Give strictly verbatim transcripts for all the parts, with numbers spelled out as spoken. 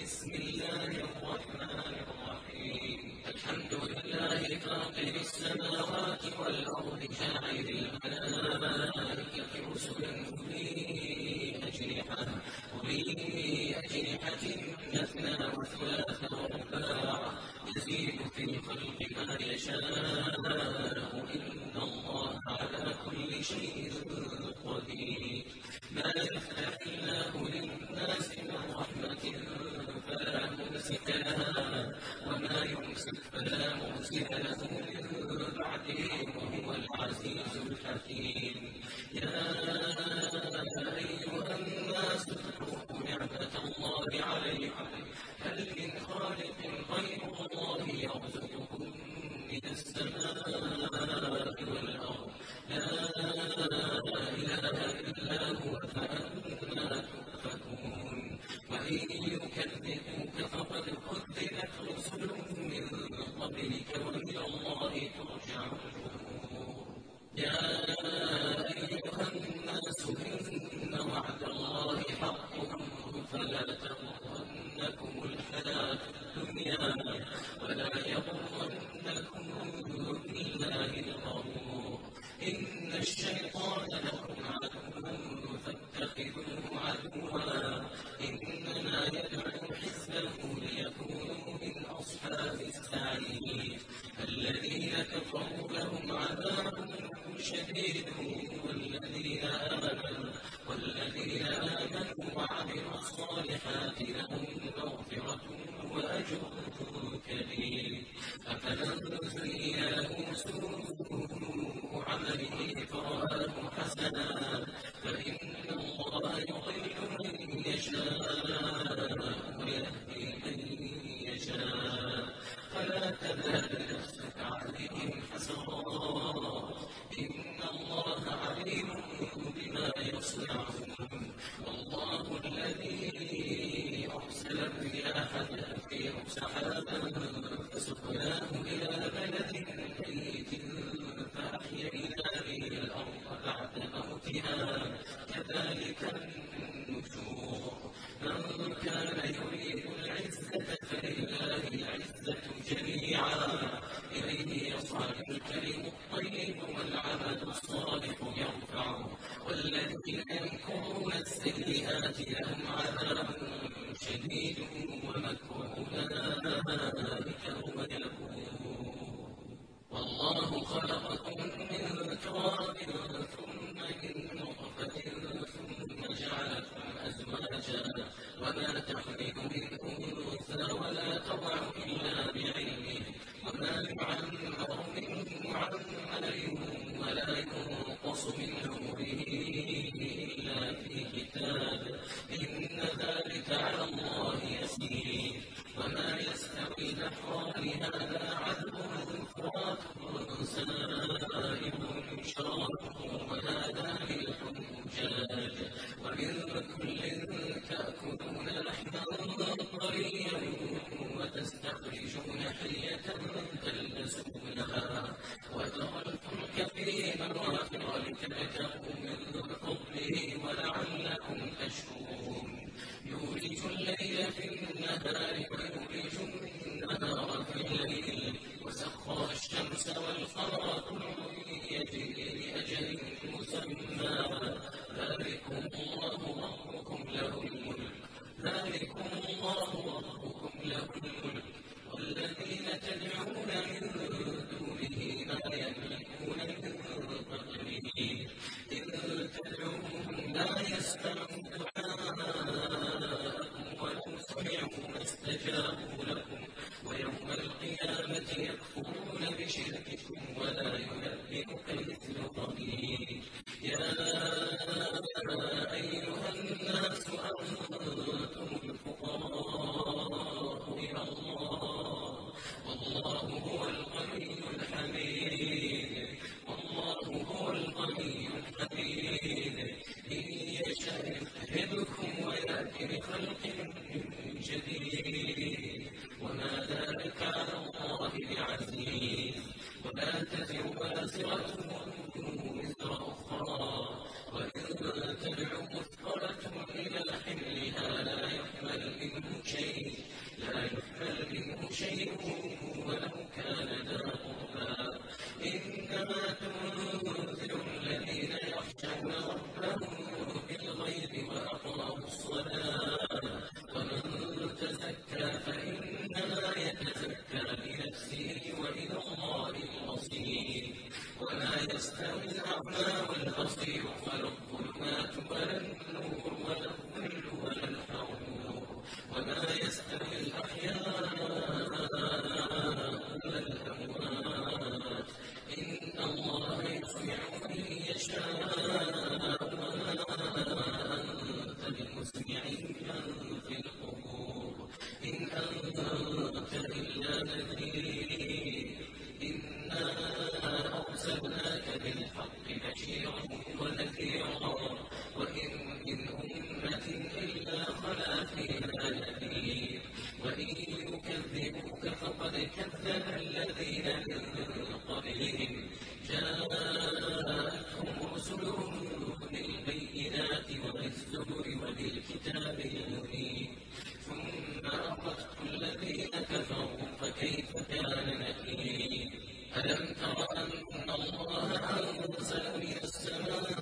بسم الله الرحمن الرحيم الحمد لله فاطر السماوات والأرض جاعل الملائكة رسلا أولي أجنحة أولي أجنحة مثنى وثلاث ورباع يزيد في الخلق ما يشاء إن الله على كل شيء قدير ما يفتح الله للناس من رحمة فلا ممسك لها وما يمسك فلا مرسل له من بعده وهو العزيز الحكيم يا أيها الناس اذكروا نعمة الله عليكم هل من خالق غير الله يرزقكم من السماء والأرض لا إله إلا هو فأنا تؤفكون وإن يكذبوك فقد كذبت رسل من قبلك وإلى الله ترجع الأمور يا أيها الناس إن وعد الله حق فلا تغرنكم الحياة الدنيا ولا يغرنكم بالله الغرور إن الشيطان لكم عدو فاتخذوه عدوا إنما يدعو حزبه ليكونوا من أصحاب السعير الذين كفروا لهم عذاب شديد والذين آمنوا والذين آمنوا وعملوا الصالحات لهم مغفرة وأجر كبير أفمن زين له سوء عمله فرآه حسنا فإن الله يضل من يشاء ويهدي من يشاء فلا تذهب نفسك عليهم حسرات إن الله عليم بما يصنعون والله الذي أرسل الرياح فتثير سحابا فسقناه إلى بلد ميت فأحيينا به الأرض بعد موتها كذلك النشور من كان يريد العزة فلله العزة جميعا إليه يصعد الكلم الطيب والعمل الصالح يرفعه والذين يمكرون السيئات لهم عذاب شديد ومكر أولئك هم اليهود والله خلقكم من تراب ثم من نطفة ثم جعلكم أزواجا وما تحمل من أنثى ولا تضع إلا بعلمه وما يعمر من معمر ولا ينقص من عمره إلا في كتاب إن ذلك على الله يسير وما يستوي البحران هذا عذب فرات سائر شرابه وهذا ملح أجاج ومن كل تأكلون لحما طريا وتستخرجون حلية تلبسونها وترى الفلك فيه مواخر لتبتغوا من فضله ولعلكم تشكرون يولج الليل في النهار ويولج النهار في الليل وسخر الشمس والقمر كل يجري لأجل مسمى ذلكم الله ربكم له الملك ذلكم الله ربكم له الملك والذين تدعون من دونه ما يملكون من قبله إن تدعوهم لا يسمعوا دعاءكم ولو سمعوا ما استجابوا لكم ويوم القيامة يكفرون بشرككم ولا ينبئك مثل خبير يا أيها الناس أنتم الفقراء إلى الله والله هو الغني الحميد والله هو الغني الحميد إن يشاء يذهبكم ويأتي بخلق جديد وما ذلك على الله بعزيز ولا تزر وازرة وزر أخرى وإن تدع مثقلة إلى حملها لا يحمل منه شيء ولو كان ذا قربى إنما تنذر الذين يخشون ربهم بالغيب وأقاموا الصلاة ومن تزكى فإنما يتزكى لنفسه وإلى الله المصير وما يستوي الأعمى والبصير ولا الظلمات ولا النور ولا الظل ولا الحرور وما يستوي الأحياء ولا الأموات إن الله يسمع من يشاء وما أنت بمسمع من في القبور إن أنت إلا نذير إنا أرسلناك بالحق بشيرا ونذيرا وإن من أمة إلا خلا فيها نذير وإن يكذبوك فقد كذب الذين من قبلهم جاءتهم رسلهم بالبينات وبالزبر وبالكتاب المبين ثم أخذت الذين كفروا فكيف كان نكير ألم تر أن الله أنزل من السماء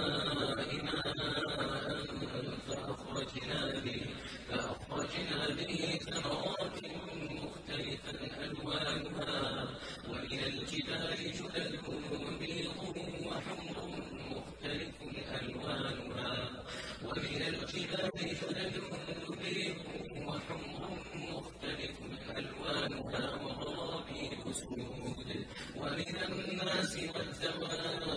ماء فأخرجنا به فأخرجنا به ثمرات مختلفا ألوانها ومن الجبال جدد بيض وحمر مختلف ألوانها ومن الجبال جدد بيض وحمر مختلف ألوانها وغرابيب سود ومن الناس والدواب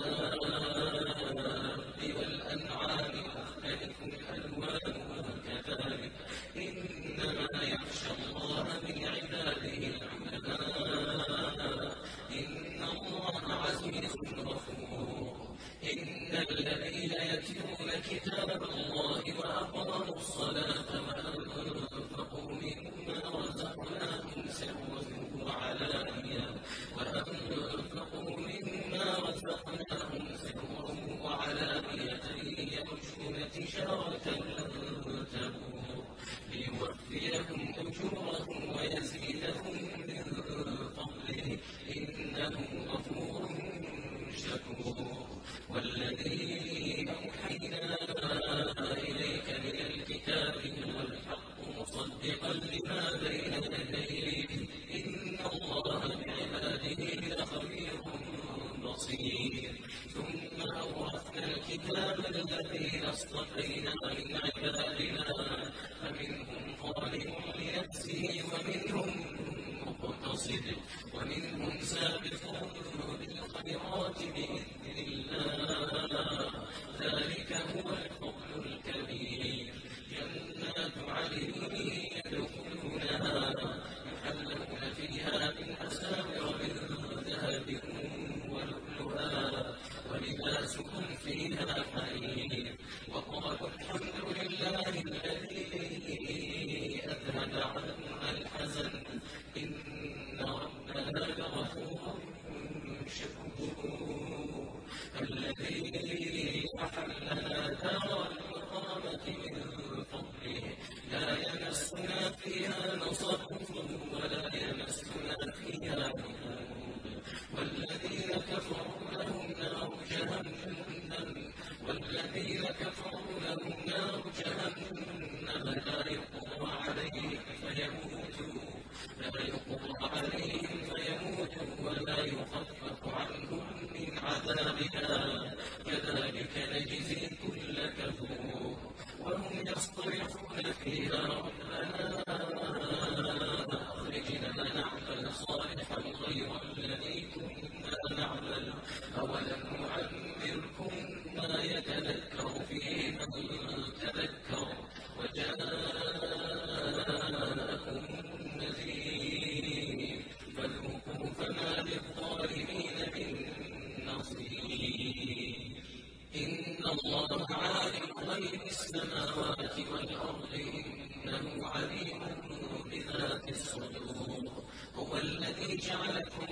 والأنعام مختلف ألوانه كذلك إنما يخشى الله من عباده العلماء إن الله عزيز غفور إن الذين يتلون كتاب الله وأقاموا الصلاة وأنفقوا مما رزقناهم سرا وعلانية وأنفقوا مما رزقناهم سرا وعلانية يرجون تجارة لن تبور ليوفيهم أجورهم ويزيدهم من فضله إنه غفور شكور والذي أوحينا إليك من الكتاب هو الحق مصدقا لما بين يديه إن الله بعباده لخبير بصير ثم أورثنا الكتاب الذين اصطفينا من عبادنا فمنهم ظالم لنفسه ومنهم مقتصد ومنهم سابق بالخيرات بإذن الله ذلك هو الفضل الكبير جنات عدن يدخلونها يحلون فيها من أساور من ذهب ولؤلؤا ولباسهم فيها حرير وقالوا الحمد لله الذي أذهب عنا الحزن إن ربنا لغفور شكور الذي أحلنا دار المقامة من فضله لا يمسنا فيها نصب ولا يمسنا فيها لغوب والذين كفروا لهم نار جهنم والذين كفروا لهم نار جهنم لا يقضى عليهم فيموتوا لا يقضى عليهم فيموتوا ولا يخفف عنهم من عذابها كذلك نجزي كل كفور وهم يصطرخون فيها ربنا أخرجنا نعمل صالحا غير الذي كنا نعمل أولم نعمركم ما يتذكر فيه من تذكر وجاءكم النذير فذوقوا فما للظالمين من نصير إن الله عالم غيب السماوات والأرض إنه عليم بذات الصدور هو الذي جعلكم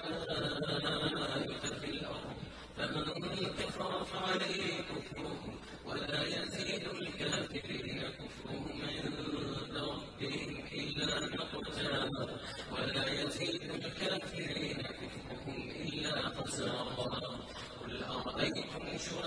خلائف في الأرض فمن كفر فعليه كفره ولا يزيد الكافرين كفرهم عند ربهم إلا مقتا ولا يزيد الكافرين كفرهم إلا خسارا. قل أرأيتم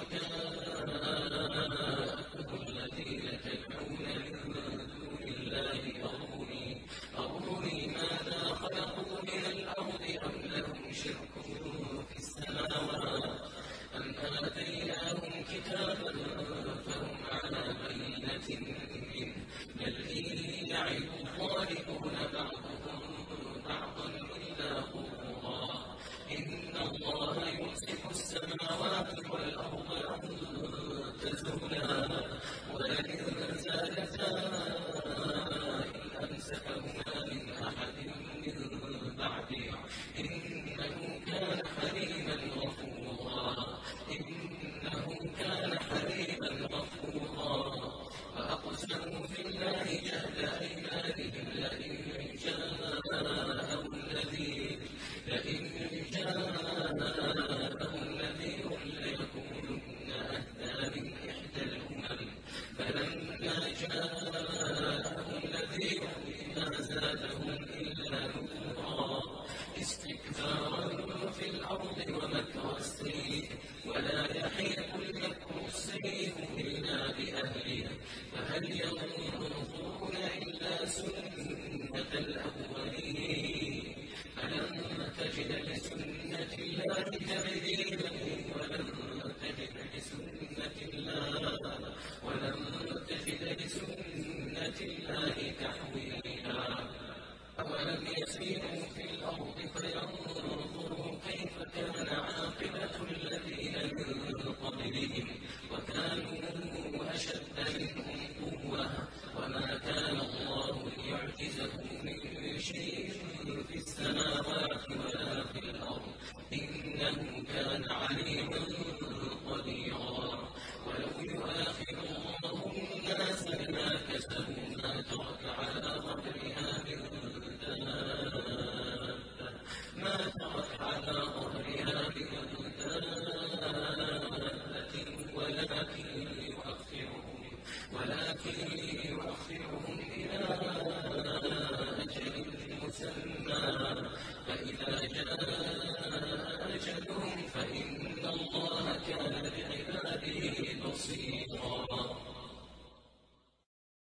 شركاءكم الذين تدعون من دون الله أروني أروني ماذا خلقوا من الأرض أم لهم شرك في السماوات أم آتيناهم كتابا فهم على بينة منه بل إن يعد الظالمون بعضهم بعضا إلا غرورا. إن الله يمسك السماوات والأرض أن تزولا ولئن زالتا إن أمسكهما من أحد من بعده إنه كان حليما غفورا. إنه كان حليما غفورا. وأقسموا في الله جهد أيمانهم لئن جاءهم نذير لئن جاءهم نذير ليكونن أهدى من إحدى الأمم فلما جاءهم نذير ما زادهم إلا نفورا. استكبارا في الأرض ومكر السيء ولا يحيق المكر السيء إلا بأهله فهل ينظرون إلا سنة الأولين فلن تجد لسنة الله تبديلا ولن تجد لسنة الله ولن تجد لسنة الله تحويلا. أولم يسيروا في الأرض فينظروا